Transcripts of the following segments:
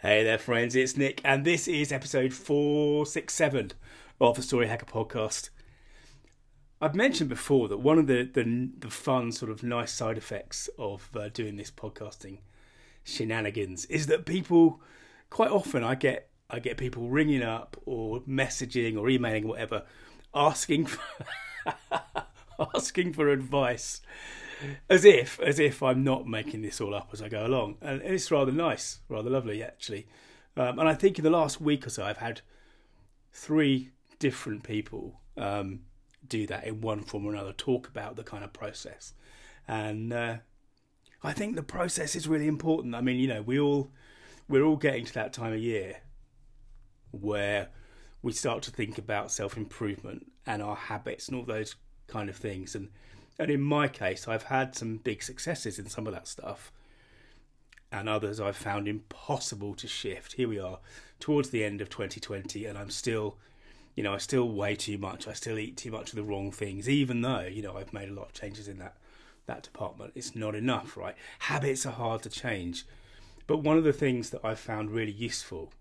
Hey there, friends, it's Nick, and this is episode 467 of the Story Hacker podcast. I've mentioned before that one of the fun, sort of nice side effects of doing this podcasting shenanigans is that people, quite often, I get people ringing up or messaging or emailing or whatever, asking for advice. As if I'm not making this all up as I go along. And it's rather nice, rather lovely, actually. And I think in the last week or so, I've had 3 different people do that in one form or another, talk about the kind of process. And I think the process is really important. I mean, you know, we're all getting to that time of year where we start to think about self-improvement and our habits and all those kind of things. And in my case, I've had some big successes in some of that stuff, and others I've found impossible to shift. Here we are, towards the end of 2020, and I'm still, I still weigh too much. I still eat too much of the wrong things, even though, I've made a lot of changes in that department. It's not enough, right? Habits are hard to change. But one of the things that I've found really useful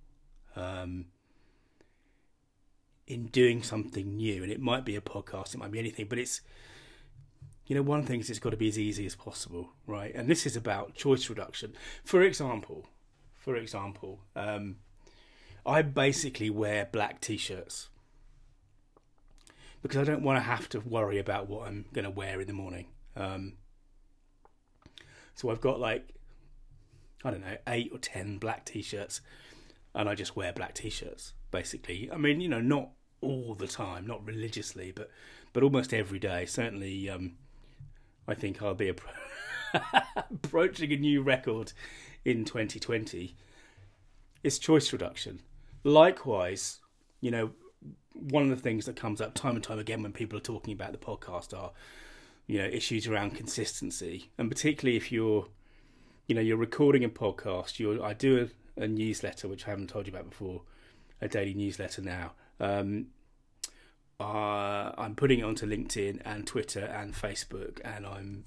in doing something new, and it might be a podcast, it might be anything, but it's, one thing is it's got to be as easy as possible, right? And this is about choice reduction. For example, I basically wear black t-shirts because I don't want to have to worry about what I'm going to wear in the morning. So I've got 8 or 10 black t-shirts, and I just wear black t-shirts, basically. I mean, not all the time, not religiously, but almost every day. Certainly, I think I'll be approaching a new record in 2020. It's choice reduction. Likewise, one of the things that comes up time and time again when people are talking about the podcast are, issues around consistency. And particularly if you're recording a podcast, I do a newsletter, which I haven't told you about before, a daily newsletter now. I'm putting it onto LinkedIn and Twitter and Facebook, and I'm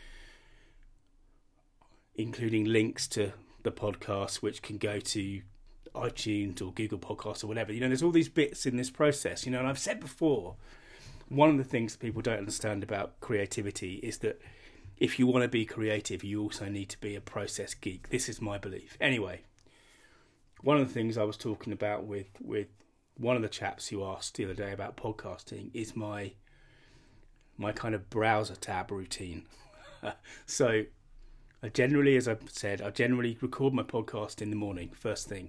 including links to the podcast, which can go to iTunes or Google Podcasts or whatever. There's all these bits in this process, and I've said before, one of the things that people don't understand about creativity is that if you want to be creative, you also need to be a process geek. This is my belief. Anyway, one of the things I was talking about with one of the chaps who asked the other day about podcasting is my kind of browser tab routine. So I generally, as I've said, I generally record my podcast in the morning, first thing.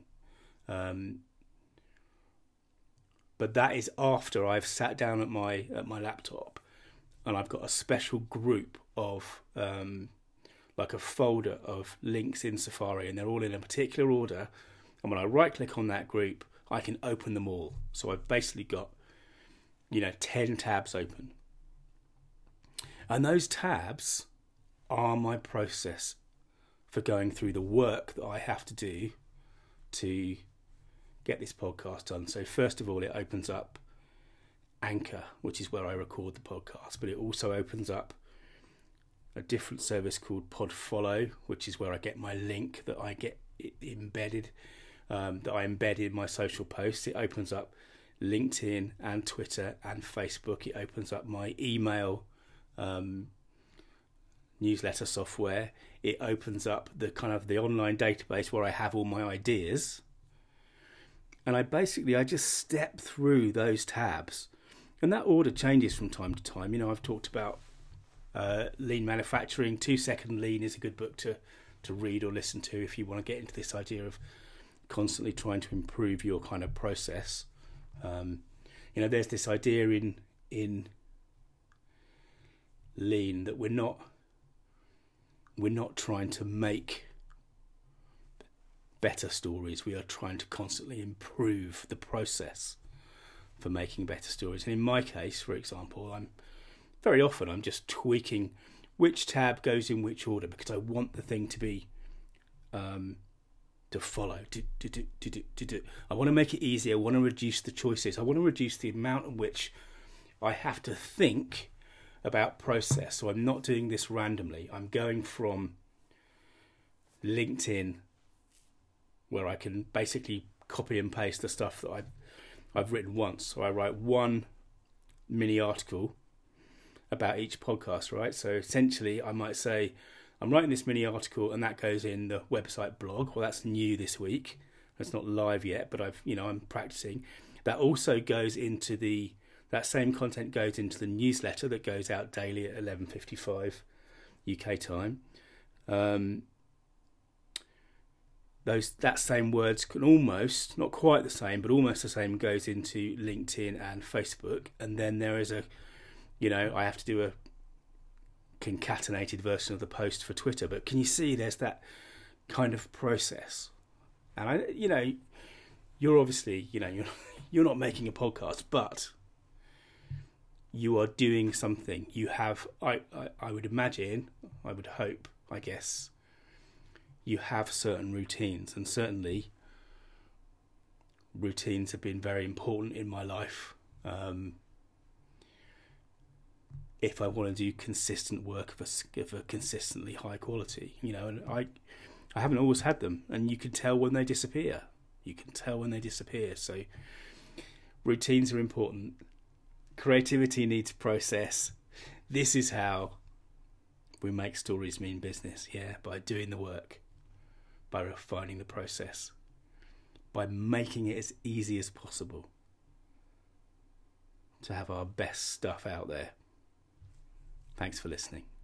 But that is after I've sat down at my laptop, and I've got a special group of like a folder of links in Safari, and they're all in a particular order. And when I right click on that group, I can open them all. So I've basically got, 10 tabs open. And those tabs are my process for going through the work that I have to do to get this podcast done. So first of all, it opens up Anchor, which is where I record the podcast. But it also opens up a different service called Podfollow, which is where I get my link that I get embedded. That I embed in my social posts. It opens up LinkedIn and Twitter and Facebook. It opens up my email newsletter software. It opens up the kind of the online database where I have all my ideas. And I just step through those tabs. And that order changes from time to time. I've talked about lean manufacturing. 2 Second Lean is a good book to read or listen to if you want to get into this idea of constantly trying to improve your kind of process. There's this idea in lean that we're not trying to make better stories. We are trying to constantly improve the process for making better stories. And in my case, for example, I'm just tweaking which tab goes in which order because I want the thing to be to follow. I want to make it easier. I want to reduce the choices. I want to reduce the amount in which I have to think about process. So I'm not doing this randomly. I'm going from LinkedIn where I can basically copy and paste the stuff that I've written once. So I write one mini article about each podcast, right? So essentially I might say, I'm writing this mini article and that goes in the website blog. Well, that's new this week. It's not live yet, but I'm practicing. That also goes into that same content goes into the newsletter that goes out daily at 11:55 UK time. That same words can almost, not quite the same, but almost the same, goes into LinkedIn and Facebook. And then there is I have to do a concatenated version of the post for Twitter. But can you see there's that kind of process? And you're obviously, you're not making a podcast, but you are doing something. You have, I would imagine, I would hope, I guess, you have certain routines, and certainly routines have been very important in my life. If I want to do consistent work of a consistently high quality, and I haven't always had them, and you can tell when they disappear. So routines are important. Creativity needs process. This is how we make stories mean business. Yeah, by doing the work, by refining the process, by making it as easy as possible to have our best stuff out there. Thanks for listening.